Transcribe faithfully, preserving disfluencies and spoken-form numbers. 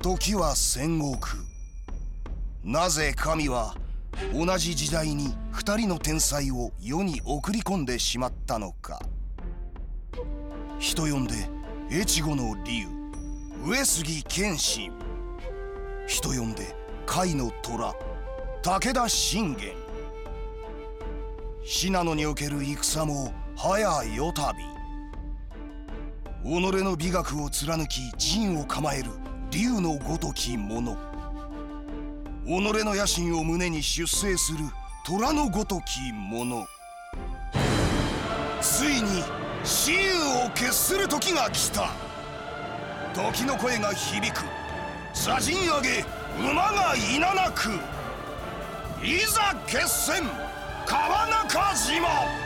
時は戦国。なぜ神は同じ時代に二人の天才を世に送り込んでしまったのか。人呼んで越後の龍上杉謙信、人呼んで甲斐の虎武田信玄。信濃における戦も早よたび。己の美学を貫き陣を構える龍のごとき者、己の野心を胸に出世する虎のごとき者。ついに雌雄を決する時が来た。時の声が響く。座陣上げ馬がいななく。いざ決戦川中島。